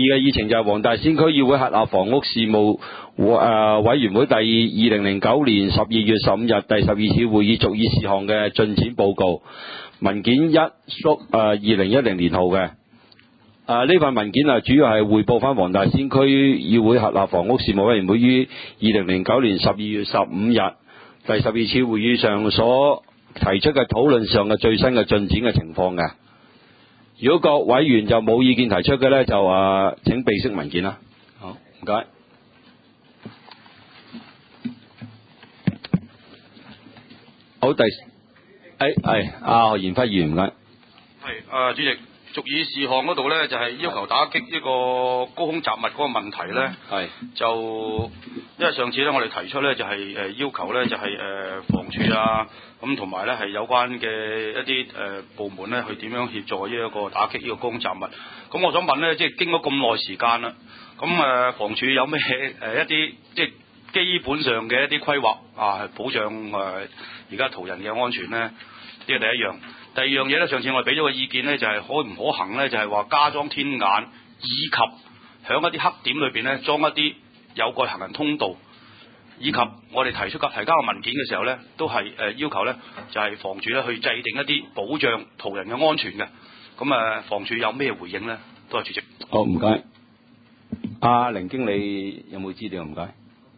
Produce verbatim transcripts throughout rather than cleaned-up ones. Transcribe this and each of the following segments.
嘅議程就係黃大仙區議會轄下房屋事務誒委員會第二零零九年十二月十五日第十二次會議逐議事項嘅進展報告，文件一縮誒二零一零年號嘅。誒呢份文件啊，主要係匯報翻黃大仙區議會轄下房屋事務委員會於二零零九年十二月十五日第十二次會議上所提出嘅討論上嘅最新嘅進展嘅情況嘅。如果各委員就冇意見提出嘅呢，就啊請備悉文件啦。好，唔該。好，第誒係阿何賢輝議員唔該。 係啊，主席。逐議事項嗰度咧，就係、是、要求打擊呢個高空雜物嗰個問題咧，係就因為上次咧我哋提出咧就係、是、誒要求咧就係、是、誒房署啊，咁同埋咧係有關嘅一啲誒部門咧去點樣協助呢一個打擊呢個高空雜物。咁我想問咧，即係經過咁耐時間啦，咁誒房署有咩誒一啲即係基本上嘅一啲規劃啊，保障誒而家途人嘅安全咧？呢個第一樣。第二樣嘢咧，上次我哋俾咗個意見咧，就係、是、可唔可行咧？就係、是、話加裝天眼，以及響一啲黑點裏邊咧裝一啲有蓋行人通道，以及我哋提出及提交嘅文件嘅時候咧，都係誒、呃、要求咧，就係、是、房署咧去制定一啲保障途人嘅安全嘅。咁誒，房署有咩回應咧？多謝主席。 好，唔該。阿凌經理有冇資料？唔該。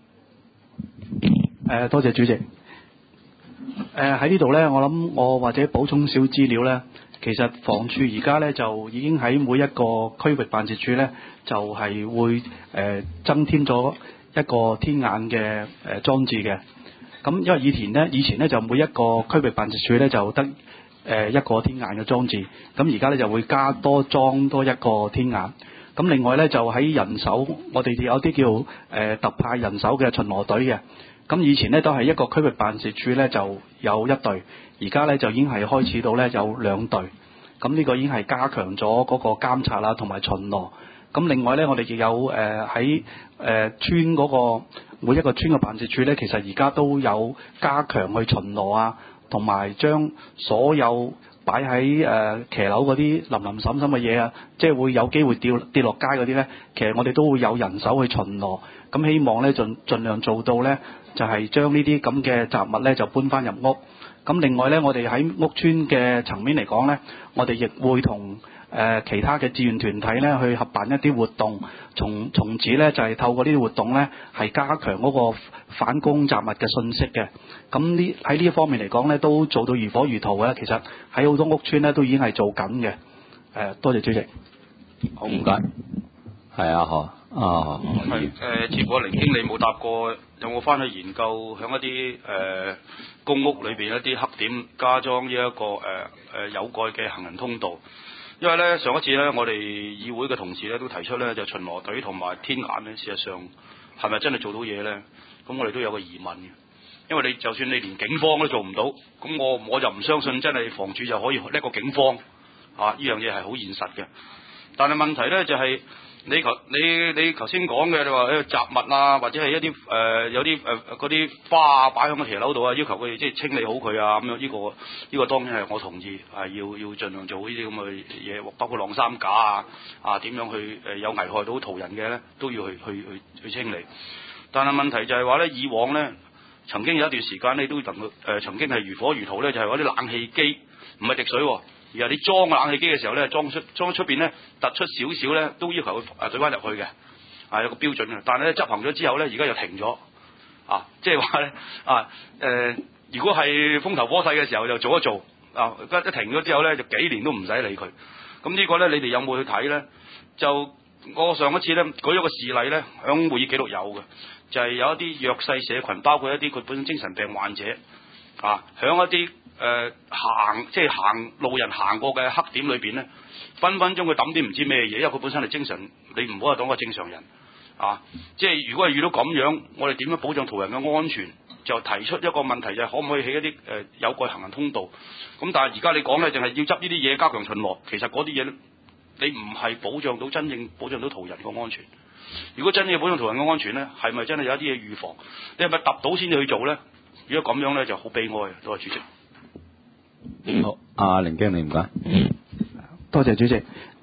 誒，多謝主席。誒喺呢度呢，我諗我或者補充少資料呢。其實房署而家呢，就已經喺每一個區域辦事處呢，就係、是、會誒、呃、增添咗一個天眼嘅誒、呃、裝置嘅。咁因為以前呢，以前呢就每一個區域辦事處呢，就得誒、呃、一個天眼嘅裝置，咁而家呢，就會加多裝多一個天眼。咁另外呢，就喺人手，我哋有啲叫誒、呃、特派人手嘅巡邏隊嘅。咁以前呢都係一個區域辦事處呢就有一隊，而家呢就已經係開始到呢有兩隊。咁呢個已經係加強咗嗰個監察啦，同埋巡邏。咁另外呢，我哋亦有誒喺誒村嗰個每一個村嘅辦事處呢，其實而家都有加強去巡邏啊，同埋將所有擺喺誒騎樓嗰啲林林沈沈嘅嘢啊，即係會有機會掉跌落街嗰啲呢，其實我哋都會有人手去巡邏。咁希望呢盡盡量做到呢，就係將呢啲咁嘅雜物呢就搬翻入屋。咁另外呢，我哋喺屋邨嘅層面嚟講呢，我哋亦會同誒、呃、其他嘅志願團體呢去合辦一啲活動，從從此呢就係、是、透過呢啲活動呢係加強嗰個反高空雜物嘅信息嘅。咁呢喺呢一方面嚟講呢，都做到如火如荼嘅。其實喺好多屋邨呢都已經係做緊嘅。誒、呃，多謝主席。 好，唔該。係啊，何啊， 係誒，似乎凌經理冇答過，有冇翻去研究響一啲誒、呃、公屋裏邊一啲黑點加裝呢、這、一個誒誒、呃、有蓋嘅行人通道？因為咧上一次咧，我哋議會嘅同事咧都提出咧，就巡邏隊同埋天眼咧，事實上係咪真係做到嘢咧？咁我哋都有個疑問嘅，因為你就算你連警方都做唔到，咁我我就唔相信真係房署就可以叻過警方啊！呢樣嘢係好現實嘅，但係問題咧就係、是。你頭你你頭先講嘅，你話誒雜物啊，或者係一啲誒、呃、有啲誒嗰啲花啊擺喺個騎樓度啊，要求佢哋即係清理好佢啊咁樣，呢、這個呢、這個當然係我同意，係要要盡量做呢啲咁嘅嘢，包括晾衫架啊啊點樣去誒、呃、有危害到途人嘅咧，都要去去去去清理。但係問題就係話咧，以往咧曾經有一段時間你都能夠誒曾經係如火如荼咧，就係嗰啲冷氣機唔係滴水喎、啊。而係你裝冷氣機嘅時候咧，裝出裝出邊咧突出少少咧，都要求佢誒對翻入去嘅，啊有個標準嘅。但係咧執行咗之後咧，而家又停咗，啊即係話咧啊誒、呃，如果係風頭火勢嘅時候就做一做，啊一一停咗之後咧就幾年都唔使理佢。咁呢個咧你哋有冇去睇咧？就我上一次咧舉咗個事例咧，響會議記錄有嘅，就係、是、有一啲弱勢社群，包括一啲佢本身精神病患者，啊響一啲。誒、呃、行即係行路人行過嘅黑點裏邊咧，分分鐘佢抌啲唔知咩嘢，因為佢本身係精神，你唔好話當個正常人啊！即係如果係遇到咁樣，我哋點樣保障途人嘅安全？就提出一個問題就係可唔可以起一啲誒、呃、有蓋行人通道？咁但係而家你講咧，淨係要執呢啲嘢加強巡邏，其實嗰啲嘢你唔係保障到真正保障到途人嘅安全。如果真正要保障途人嘅安全咧，係咪真係有一啲嘢預防？你係咪揼到先至去做咧？如果咁樣咧，就好悲哀嘅。多謝主席。 好，阿凌經理唔該。 多謝主席。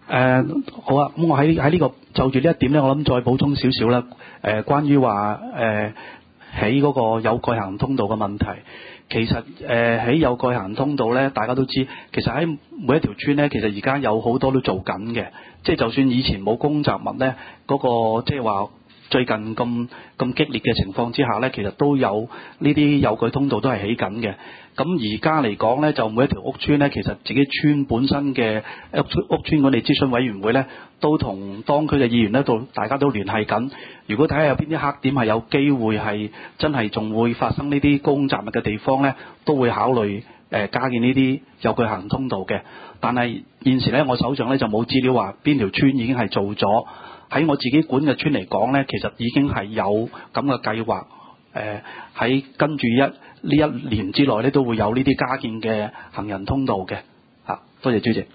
誒、好啊，咁我喺喺呢個就住呢一點咧，我諗再補充少少啦。誒、呃，關於話誒起嗰個有蓋行人通道嘅問題，其實誒起有蓋行人通道咧，大家都知，其實喺每一條村咧，其實而家有好多都做緊嘅，即係就算以前冇公雜物咧，嗰、個即係話最近咁咁激烈嘅情況之下咧，其實都有呢啲有蓋通道都係起緊嘅。咁而家嚟講咧，就每一條屋村咧，其實自己村本身嘅屋村屋村管理諮詢委員會咧，都同當區嘅議員咧，到大家都聯繫緊。如果睇下有邊啲黑點係有機會係真係仲會發生呢啲公雜物嘅地方咧，都會考慮誒、呃、加建呢啲有蓋行人通道嘅。但係現時咧，我手上咧就冇資料話邊條村已經係做咗。喺我自己管嘅村嚟講咧，其實已經係有咁嘅計劃。誒喺跟住一呢一年之內咧，都會有呢啲加建嘅行人通道嘅。嚇，多謝主席。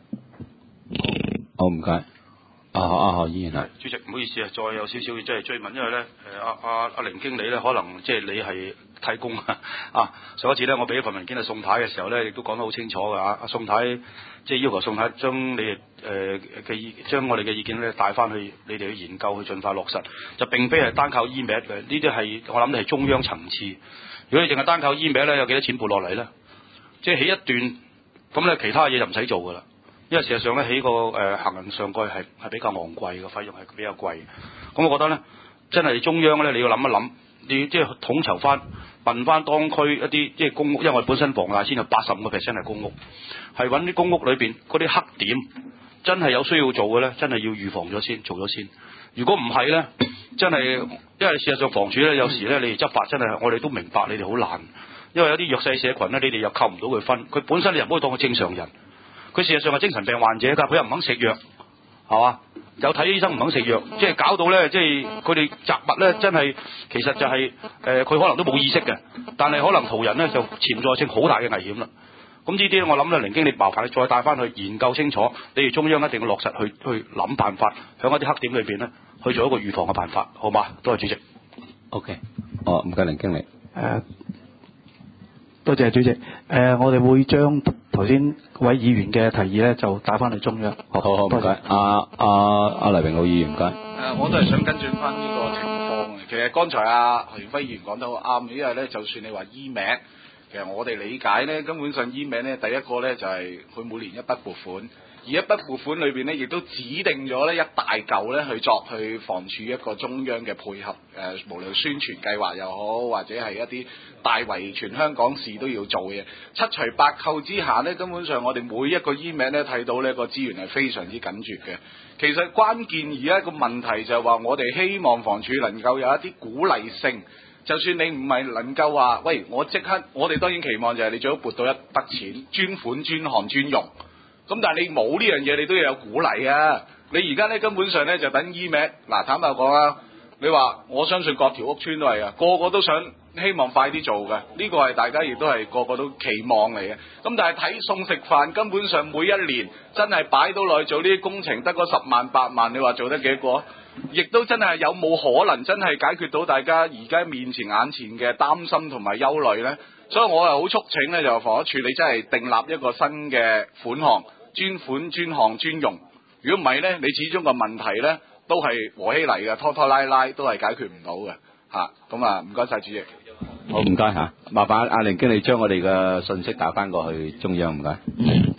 好，唔該。啊啊何議員係。 主席，唔好意思啊，再有少少即係追問，因為咧誒阿阿阿凌經理咧，可能即係你係替工啊。啊，上一次咧，我俾一份文件係宋太嘅時候咧，亦都講得好清楚㗎。阿宋太即係要求宋太將你哋誒嘅意將我哋嘅意見咧帶翻去你哋去研究，去盡快落實。就並非係單靠 E M A 嘅，呢啲係我諗係中央層次。如果你淨係單靠 E M A 咧，有幾多錢撥落嚟咧？即係起一段咁咧，其他嘢就唔使做㗎啦。因為事實上咧，起個誒、呃、行人上蓋係係比較昂貴嘅，費用係比較貴。咁我覺得咧，真係中央咧，你要諗一諗，你要即係統籌翻，問翻當區一啲即係公屋，因為我哋本身黃大仙有八十五個 percent 係公屋，係揾啲公屋裏邊嗰啲黑點，真係有需要做嘅咧，真係要預防咗先，做咗先。如果唔係咧，真係因為事實上房署咧，有時咧你哋執法真係我哋都明白你哋好難，因為有啲弱勢社群咧，你哋又扣唔到佢分，佢本身你又唔可以當佢正常人。佢事實上係精神病患者㗎，佢又唔肯食藥，係嘛？有睇醫生唔肯食藥，即係搞到咧，即係佢哋雜物咧，真係其實就係、是、誒，佢、呃、可能都冇意識嘅，但係可能途人咧就潛在性好大嘅危險啦。咁呢啲我諗咧，凌經理麻煩你再帶翻去研究清楚，你哋中央一定要落實去去諗辦法，喺一啲黑點裏邊咧去做一個預防嘅辦法，好嘛？多謝主席。 OK，哦，唔該，凌經理。誒、 呃，多謝主席。誒、呃，我哋會將頭先位議員嘅提議咧，就打翻去中央。 好好好，唔該。阿阿阿黎榮老議員，唔該。誒、 呃，我都係想跟進翻呢個情況嘅。其實剛才阿何元輝議員講得好啱，因為咧，就算你話醫名，其實我哋理解咧，根本上醫名咧，第一個咧就係、是、佢每年一筆撥款，而一筆撥款裏邊咧，亦都指定咗咧一大嚿咧去作去房署一個中央嘅配合，誒、呃，無論宣傳計劃又好，或者係一啲大圍全香港市都要做嘅，七除八扣之下咧，根本上我哋每一個醫名咧睇到呢個資源係非常之緊絀嘅。其實關鍵而家一個問題就係話，我哋希望房署能夠有一啲鼓勵性，就算你唔係能夠話，喂，我即刻，我哋當然期望就係你最好撥到一筆錢，專款專項專用。咁但係你冇呢樣嘢，你都要有鼓勵啊！你而家咧根本上咧就等 E M A， 嗱坦白講啊，你話我相信各條屋村都係啊，個個都想希望快啲做嘅，呢、這個係大家亦都係個個都期望嚟嘅。咁但係睇餸食飯，根本上每一年真係擺到落去做呢啲工程，得嗰十萬八萬，你話做得幾多？亦都真係有冇可能真係解決到大家而家面前眼前嘅擔心同埋憂慮呢？所以我係好促請呢，就房屋署你真係訂立一個新嘅款項，專款專項專用。如果唔係呢，你始終個問題呢都係和稀泥嘅，拖拖拉拉都係解決唔到嘅嚇。咁啊，唔該晒主席。 好，唔該嚇，麻煩阿凌經理將我哋嘅信息打翻過去中央，唔該。